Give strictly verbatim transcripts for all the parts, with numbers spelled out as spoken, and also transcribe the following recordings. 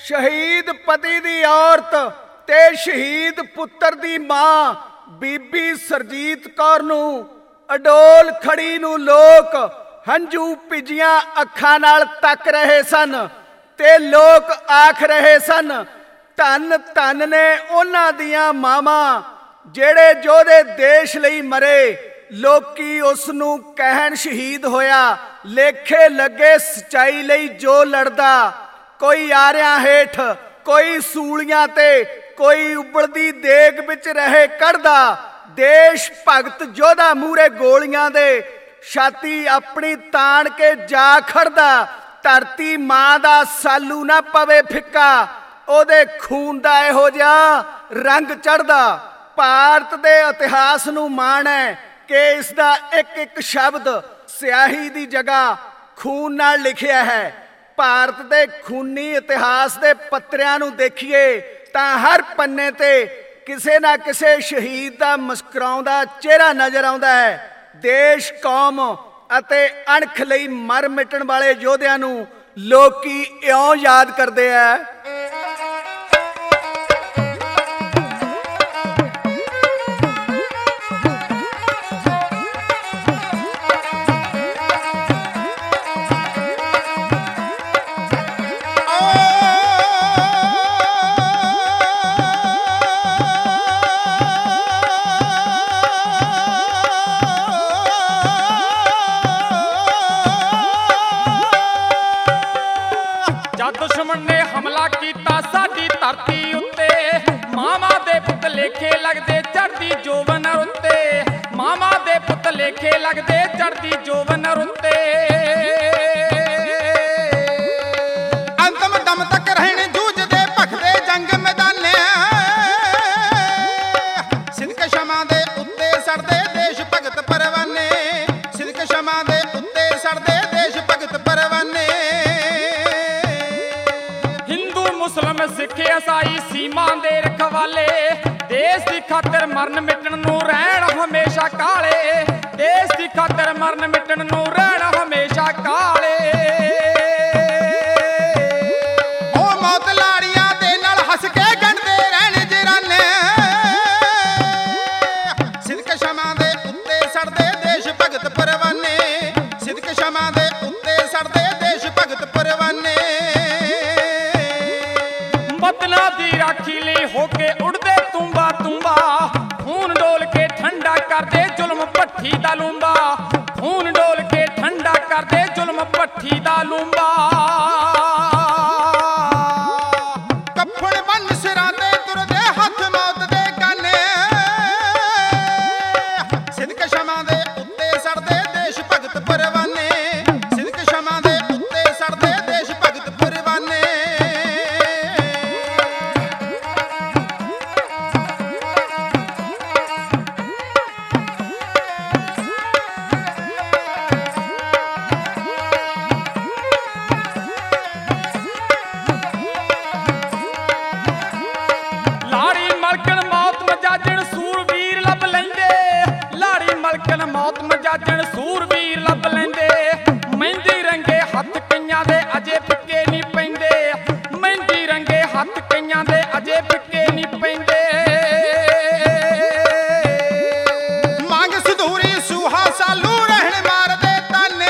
ਸ਼ਹੀਦ ਪਤੀ ਦੀ ਔਰਤ ਤੇ ਸ਼ਹੀਦ ਪੁੱਤਰ ਦੀ ਮਾਂ ਬੀਬੀ ਸਰਜੀਤ ਕੌਰ ਨੂੰ ਅਡੋਲ ਖੜੀ ਨੂੰ ਲੋਕ ਹੰਝੂ ਭਿੱਜੀਆਂ ਅੱਖਾਂ ਨਾਲ ਤੱਕ ਰਹੇ ਸਨ ਤੇ ਲੋਕ ਆਖ ਰਹੇ ਸਨ, ਧੰਨ ਧੰਨ ਨੇ ਉਹਨਾਂ ਦੀਆਂ ਮਾਵਾਂ ਜਿਹੜੇ ਯੋਧੇ ਦੇਸ਼ ਲਈ ਮਰੇ। ਲੋਕੀ ਉਸ ਨੂੰ ਕਹਿਣ ਸ਼ਹੀਦ ਹੋਇਆ, ਲੇਖੇ ਲੱਗੇ ਸੱਚਾਈ ਲਈ ਜੋ ਲੜਦਾ। ਕੋਈ ਆਰਿਆਂ ਹੇਠ, ਕੋਈ ਸੂਲੀਆਂ ਤੇ, ਕੋਈ ਉਬਲਦੀ ਦੇਗ ਵਿੱਚ ਰਹੇ ਕੱਢਦਾ। ਦੇਸ਼ ਭਗਤ ਯੋਧਾ ਮੂਹਰੇ ਗੋਲੀਆਂ ਦੇ ਛਾਤੀ ਆਪਣੀ ਤਾਣ ਕੇ ਜਾ ਖੜਦਾ। ਧਰਤੀ ਮਾਂ ਦਾ ਸਾਲੂ ਨਾ ਪਵੇ ਫਿੱਕਾ, ਉਹਦੇ ਖੂਨ ਦਾ ਇਹੋ ਜਿਹਾ ਰੰਗ ਚੜ੍ਹਦਾ। ਭਾਰਤ ਦੇ ਇਤਿਹਾਸ ਨੂੰ ਮਾਣ ਹੈ ਕਿ ਇਸ ਦਾ ਇੱਕ ਇੱਕ ਸ਼ਬਦ ਸਿਆਹੀ ਦੀ ਜਗ੍ਹਾ ਖੂਨ ਨਾਲ ਲਿਖਿਆ ਹੈ। ਭਾਰਤ ਦੇ ਖੂਨੀ ਇਤਿਹਾਸ ਦੇ ਪੱਤਰਿਆਂ ਨੂੰ ਦੇਖੀਏ ਤਾਂ ਹਰ ਪੰਨੇ ਤੇ ਕਿਸੇ ਨਾ ਕਿਸੇ ਸ਼ਹੀਦ ਦਾ ਮੁਸਕਰਾਉਂਦਾ ਚਿਹਰਾ ਨਜ਼ਰ ਆਉਂਦਾ ਹੈ। ਦੇਸ਼, ਕੌਮ ਅਤੇ ਅਣਖ ਲਈ ਮਰ ਮਿਟਣ ਵਾਲੇ ਯੋਧਿਆਂ ਨੂੰ ਲੋਕੀ ਇਉਂ ਯਾਦ ਕਰਦੇ ਆ। ਦੁਸ਼ਮਣ ਨੇ ਹਮਲਾ ਕੀਤਾ ਸਾਡੀ ਧਰਤੀ ਉੱਤੇ, ਮਾਵਾਂ ਦੇ ਪੁੱਤ ਲੇਖੇ ਲੱਗਦੇ ਚੜ੍ਹਦੀ ਜੋਵਨ ਉੱਤੇ। ਮਾਵਾਂ ਦੇ ਪੁੱਤ ਲੇਖੇ ਲੱਗਦੇ ਚੜ੍ਹਦੀ ਜੋਵਨ ਉੱਤੇ। ਅੰਤਮ ਦਮ ਤੱਕ ਰਹਿਣ ਜੂਝਦੇ ਭਖਦੇ ਜੰਗ ਮੈਦਾਨੇ, ਸਿਦਕ ਸ਼ਮਾ ਦੇ ਉੱਤੇ ਸੜਦੇ ਦੇਸ਼ ਭਗਤ ਪਰਵਾਨੇ। ਸਿਦਕ ਸ਼ਮਾ ਦੇ ਉੱਤੇ ਸੜਦੇ ਦੇਸ਼ ਭਗਤ ਪਰਵਾਨੇ। ਮੁਸਲਮ ਸਿੱਖ ਈਸਾਈ ਸੀਮਾ ਦੇ ਰਖਵਾਲੇ, ਦੇਸ਼ ਦੀ ਖਾਤਰ ਮਰਨ ਮਿਟਣ ਨੂੰ ਰਹਿਣ ਹਮੇਸ਼ਾ ਕਾਲੇ। ਦੇਸ਼ ਦੀ ਖਾਤਰ ਮਰਨ ਮਿਟਣ ਨੂੰ ਰਹਿਣ ਹਮੇਸ਼ਾ ਕਾਲੇ। ਉਹ ਮੌਤ ਲਾੜੀਆਂ ਦੇ ਨਾਲ ਹੱਸ ਕੇ ਗੰਢਦੇ ਰਹਿਣ ਜਰਾਨੇ। ਸਿਦਕ ਸ਼ਮਾ ਦੇ ਉੱਤੇ ਸੜਦੇ ਦੇਸ਼ ਭਗਤ ਪਰਵਾਨੇ। ਸਿਦਕ ਸ਼ਮਾ ਦੇ ਉੱਤੇ ਸੜਦੇ ਦੇਸ਼ ਭਗਤ ਪਰਵਾਨੇ। ਵਤਨਾਂ ਦੀ ਰਾਖੀ ਲਈ ਹੋ ਕੇ ਉੜਦੇ ਤੁੰਬਾ ਤੁੰਬਾ, ਖੂਨ ਡੋਲ ਕੇ ਠੰਡਾ ਕਰਦੇ ਜ਼ੁਲਮ ਭੱਠੀ ਦਾ ਲੂੰਬਾ। ਖੂਨ ਡੋਲ ਕੇ ਠੰਡਾ ਕਰਦੇ ਜ਼ੁਲਮ ਭੱਠੀ ਦਾ ਲੂੰਬਾ। ਕੱਫਣ ਬੰਨ ਸਿਰਾਂ ਤੇ ਤੁਰਦੇ ਹੱਥ ਮੌਤ ਦੇ ਗਾਨੇ। ਸਿਦਕ ਸ਼ਮਾ ਦੇ ਉੱਤੇ ਸੜਦੇ ਦੇਸ਼ ਭਗਤ ਪਰਵਾਨੇ। ਸਿਦਕ ਸ਼ਮਾ ਦੇ ਉੱਤੇ ਸੜਦੇ ਦੇਸ਼ ਭਗਤ ਪਰਵਾਨੇ। ਮੌਤ ਮਜਾਜਣ ਸੂਰਬੀਰ ਲੱਭ ਲੈਂਦੇ। ਮਹਿੰਦੀ ਰੰਗੇ ਹੱਥ ਕਈਆਂ ਦੇ ਅਜੇ ਫਿੱਕੇ ਨਹੀਂ ਪੈਂਦੇ। ਮਹਿੰਦੀ ਰੰਗੇ ਹੱਥ ਕਈਆਂ ਦੇ ਅਜੇ ਫਿੱਕੇ ਨਹੀਂ ਪੈਂਦੇ। ਮੰਗ ਸੰਧੂਰੀ ਸੂਹਾ ਸਾਲੂ ਰਹਿਣ ਮਾਰਦੇ ਤਾਨੇ।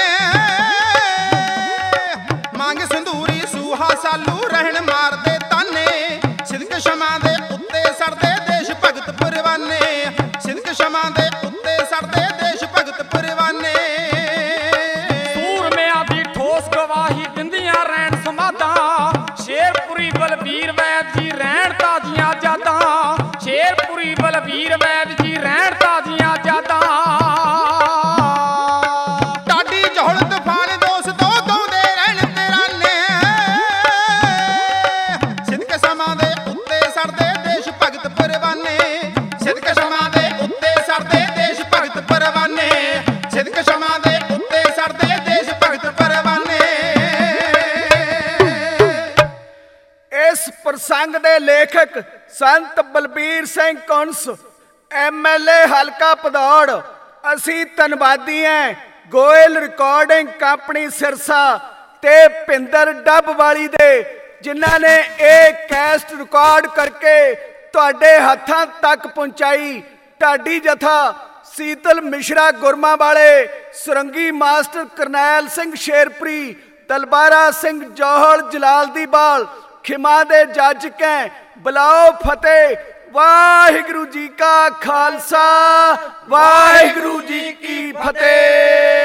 ਮੰਗ ਸੰਧੂਰੀ ਸੂਹਾ ਸਾਲੂ ਰਹਿਣ ਮਾਰਦੇ ਤਾਨੇ। ਸਿਦਕ ਸ਼ਮਾ ਦੇ ਉੱਤੇ ਸੜਦੇ ਦੇਸ਼ ਭਗਤ ਪਰਵਾਨੇ। ਸਿਦਕ ਸ਼ਮਾ ਦੇ ਉੱਤੇ ਸੜਦੇ ਦੇਸ਼ ਭਗਤ ਪਰਵਾਨੇ। ਸੂਰਮਿਆਂ ਦੀ ਠੋਸ ਗਵਾਹੀ ਦਿੰਦੀਆਂ ਰਹਿਣ ਸਮਾਧਾਂ। ਸ਼ੇਰਪੁਰੀ ਬਲਬੀਰ ਵੈਦ ਜੀ ਰਹਿਣ ਤਾਜ਼ੀਆਂ ਯਾਦਾਂ। ਸ਼ੇਰਪੁਰੀ ਬਲਬੀਰ ਵੈਦ ਜੀ ਰਹਿਣ ਤਾਜ਼ੀਆਂ ਯਾਦਾਂ। ਟਾਡੀ ਜੋਹਲ ਤੂਫਾਨ ਦੋਸਤੋ ਗਾਉਂਦੇ ਰਹਿਣ ਤਰਾਨੇ। ਸਿਦਕ ਸ਼ਮਾ ਦੇ ਉੱਤੇ ਸੜਦੇ ਦੇਸ਼ ਭਗਤ ਪਰਵਾਨੇ। ਸਿਦਕ ਸ਼ਮਾ ਦੇ ਉੱਤੇ ਸੜਦੇ ਦੇਸ਼ ਭਗਤ ਪਰਵਾਨੇ। ਸਿਦਕ ਸ਼ਮਾ ਦੇ ਉੱਤੇ ਸੜਦੇ ਦੇਸ਼ ਭਗਤ ਪਰਵਾਨੇ। ਇਸ ਪ੍ਰਸੰਗ ਦੇ ਲੇਖਕ Sant Balbir Singh Kuns, M L A ਹਲਕਾ ਭਦੌੜ। ਅਸੀਂ ਧੰਨਵਾਦੀ ਹਾਂ ਗੋਇਲ ਰਿਕਾਰਡਿੰਗ ਕੰਪਨੀ ਸਿਰਸਾ ਤੇ ਭਿੰਦਰ ਡੱਬ ਵਾਲੀ ਦੇ ਜਿਨ੍ਹਾਂ ਨੇ ਇਹ ਕੈਸਟ ਰਿਕਾਰਡ ਕਰਕੇ ਤੁਹਾਡੇ ਹੱਥਾਂ ਤੱਕ ਪਹੁੰਚਾਈ। ਢਾਡੀ ਜਥਾ ਸੀਤਲ ਮਿਸ਼ਰਾ ਗੁਰਮਾ ਵਾਲੇ, ਸੁਰੰਗੀ ਮਾਸਟਰ ਕਰਨੈਲ ਸਿੰਘ ਸ਼ੇਰਪੁਰੀ, ਤਲਵਾਰਾ ਸਿੰਘ ਜੌਹਲ ਜਲਾਲਦੀਵਾਲ, ਖਿਮਾ ਦੇ ਜੱਜ ਕੈ ਬੁਲਾਓ ਫਤਿਹ। ਵਾਹਿਗੁਰੂ ਜੀ ਕਾ ਖਾਲਸਾ, ਵਾਹਿਗੁਰੂ ਜੀ ਕੀ ਫਤਿਹ।